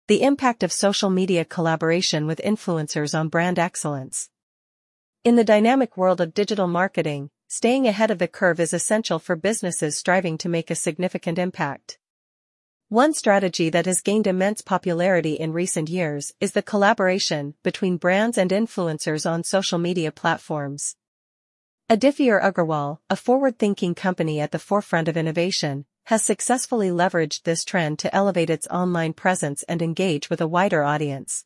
The impact of social media collaboration with influencers on brand excellence. In the dynamic world of digital marketing, staying ahead of the curve is essential for businesses striving to make a significant impact. One strategy that has gained immense popularity in recent years is the collaboration between brands and influencers on social media platforms. Aditya Agarwal, a forward-thinking company at the forefront of innovation, has successfully leveraged this trend to elevate its online presence and engage with a wider audience.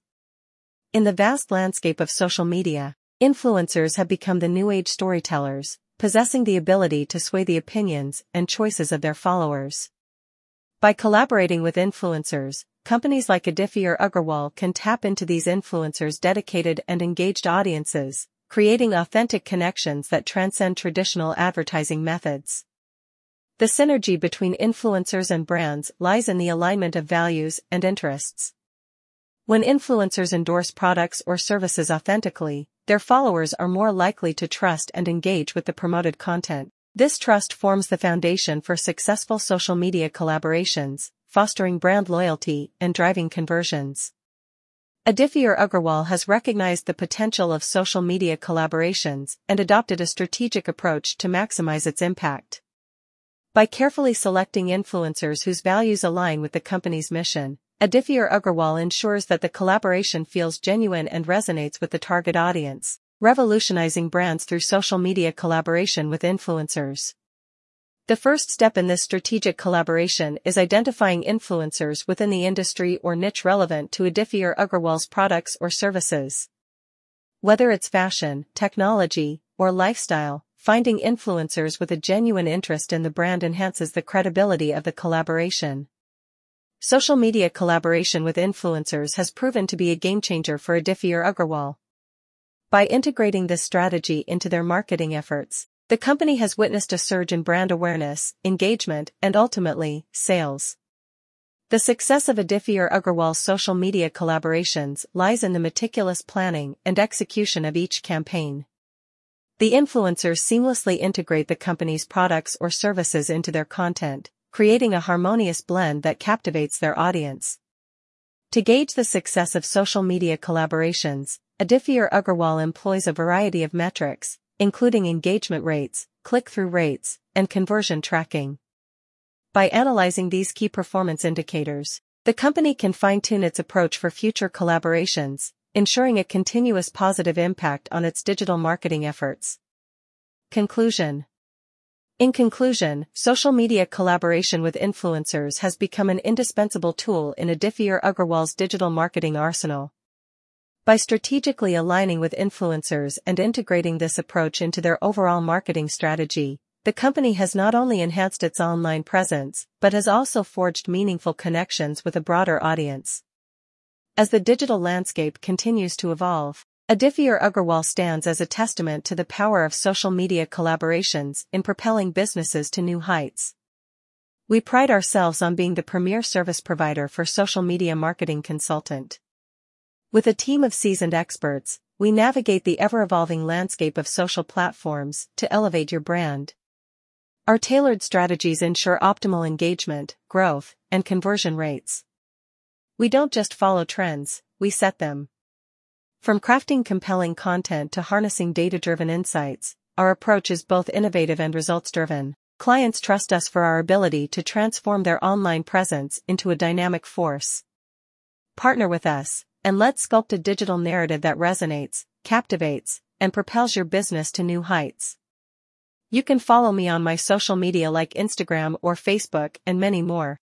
In the vast landscape of social media, influencers have become the new age storytellers, possessing the ability to sway the opinions and choices of their followers. By collaborating with influencers, companies like Aditya Agarwal can tap into these influencers' dedicated and engaged audiences, creating authentic connections that transcend traditional advertising methods. The synergy between influencers and brands lies in the alignment of values and interests. When influencers endorse products or services authentically, their followers are more likely to trust and engage with the promoted content. This trust forms the foundation for successful social media collaborations, fostering brand loyalty and driving conversions. Aditya Agarwal has recognized the potential of social media collaborations and adopted a strategic approach to maximize its impact. By carefully selecting influencers whose values align with the company's mission, Aditya Agarwal ensures that the collaboration feels genuine and resonates with the target audience, revolutionizing brands through social media collaboration with influencers. The first step in this strategic collaboration is identifying influencers within the industry or niche relevant to Aditya Agarwal's products or services. Whether it's fashion, technology, or lifestyle, finding influencers with a genuine interest in the brand enhances the credibility of the collaboration. Social media collaboration with influencers has proven to be a game-changer for Aditya Agarwal. By integrating this strategy into their marketing efforts, the company has witnessed a surge in brand awareness, engagement, and ultimately, sales. The success of Aditya Agarwal's social media collaborations lies in the meticulous planning and execution of each campaign. The influencers seamlessly integrate the company's products or services into their content, creating a harmonious blend that captivates their audience. To gauge the success of social media collaborations, Aditya Agarwal employs a variety of metrics, including engagement rates, click-through rates, and conversion tracking. By analyzing these key performance indicators, the company can fine-tune its approach for future collaborations, ensuring a continuous positive impact on its digital marketing efforts. Conclusion. In conclusion, social media collaboration with influencers has become an indispensable tool in Aditya Agarwal's digital marketing arsenal. By strategically aligning with influencers and integrating this approach into their overall marketing strategy, the company has not only enhanced its online presence, but has also forged meaningful connections with a broader audience. As the digital landscape continues to evolve, Aditya Agarwal stands as a testament to the power of social media collaborations in propelling businesses to new heights. We pride ourselves on being the premier service provider for social media marketing consultant. With a team of seasoned experts, we navigate the ever-evolving landscape of social platforms to elevate your brand. Our tailored strategies ensure optimal engagement, growth, and conversion rates. We don't just follow trends, we set them. From crafting compelling content to harnessing data-driven insights, our approach is both innovative and results-driven. Clients trust us for our ability to transform their online presence into a dynamic force. Partner with us, and let's sculpt a digital narrative that resonates, captivates, and propels your business to new heights. You can follow me on my social media like Instagram or Facebook and many more.